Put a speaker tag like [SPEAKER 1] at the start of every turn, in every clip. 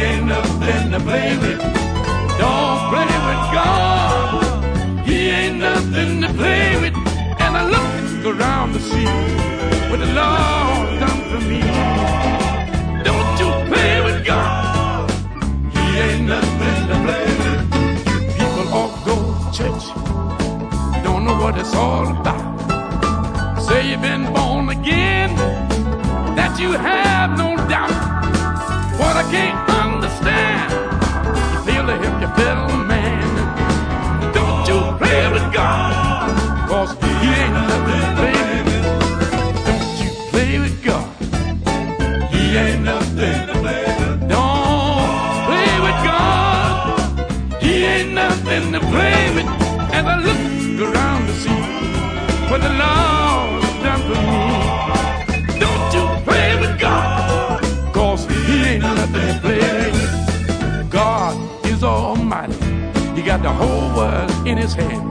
[SPEAKER 1] ain't nothing to play with. Don't play with God. He ain't nothing to play with. And I look around to see what the Lord done for me. Don't you play with God. He ain't nothing to play with. People all go to church, don't know what it's all about. Say you've been born again, that you have no doubt. What I can't understand, you feel to help your fellow man. Don't you play with God, cause he ain't nothing to play with. Don't you play with God, he ain't nothing to play with. Don't play with God, he ain't nothing to play with. As I look around to see what the Lord has done for me. Don't you play with God, cause he ain't nothing to play with. God is almighty, he got the whole world in his hand.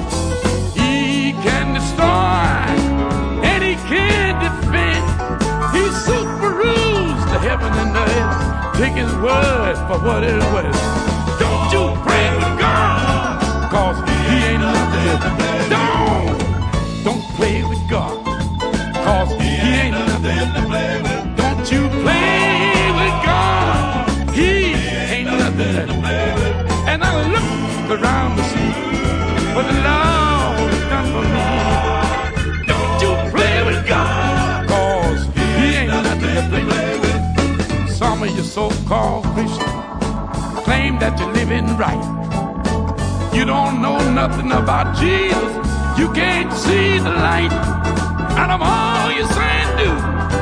[SPEAKER 1] He can destroy and he can defend. He superrules the heaven and the earth. Take his word for what it was. Don't you play with God, cause he ain't nothing to play with. Don't play with God, cause he ain't nothing to play with. Don't you play with God, he ain't nothing to play with. And I look around to see what the Lord has done for me. Don't you play with God, cause he ain't nothing to play with. Some of you so-called Christians claim that you're living right. You don't know nothing about Jesus, you can't see the light. Out of all you say and do,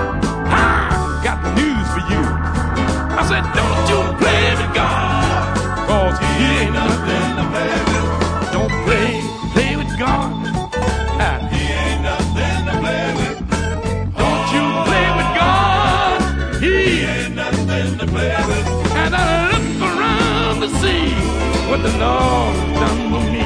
[SPEAKER 1] I got news for you. I said, don't you play with God, cause he ain't nothing to play with. Don't play with God, he ain't nothing to play with. Don't you play with God, he ain't nothing to play with. And I look around to see what the Lord has done for me.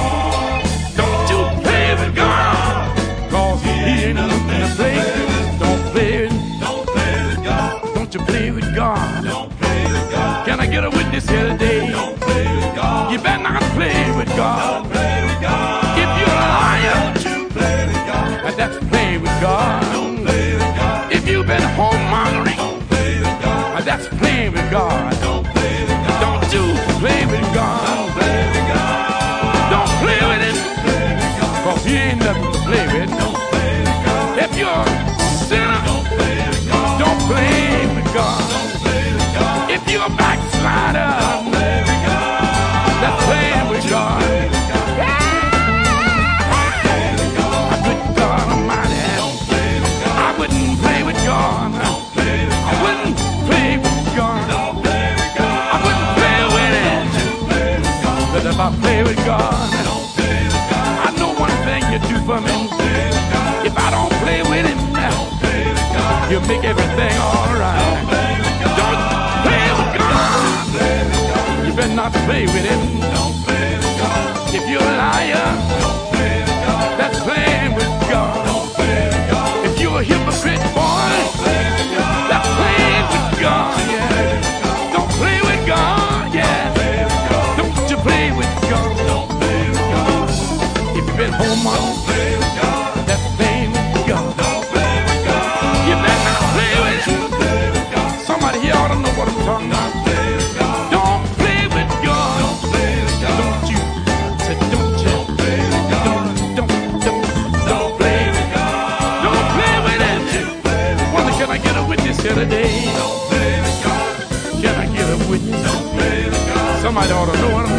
[SPEAKER 1] Don't you play with God, cause he ain't nothing to play with. Don't play with God. Don't you play with God. Don't play with God. Can I get a witness here today? Don't play with God. You better not play with God. Don't play with God. If you're a liar, don't you play with God. That's playing with God. Don't play with God. If you've been whoremongering, don't play with God. That's playing with God. Don't play with God. Don't you play with God. Don't play with God. Don't play with him, cause he ain't nothing to play with. Don't play with God. If you're a sinner, don't play with God. Don't play with God. Don't play with God. If you're a backslider, don't play with God. That's playing with God. Good God Almighty, I wouldn't play with God. I wouldn't play with God. I wouldn't play with it. But if I play with God, I know one thing you do for me. If I don't play with him, you make everything alright. Don't play with God. You better not play with him. If you're a liar, that's playing with God. If you're a hypocrite, boy, that's playing with God. Yeah. Don't play with God. Yeah. Don't you play with God. If you've been home alone, that's playing with God. You better not play with him. Somebody here ought to know what I'm talking about. Don't play with God. Don't you? Say, don't you? Don't play with God. Don't play with him. Wonder, can I get a witness here today? Can I get a witness? Somebody ought to know what I'm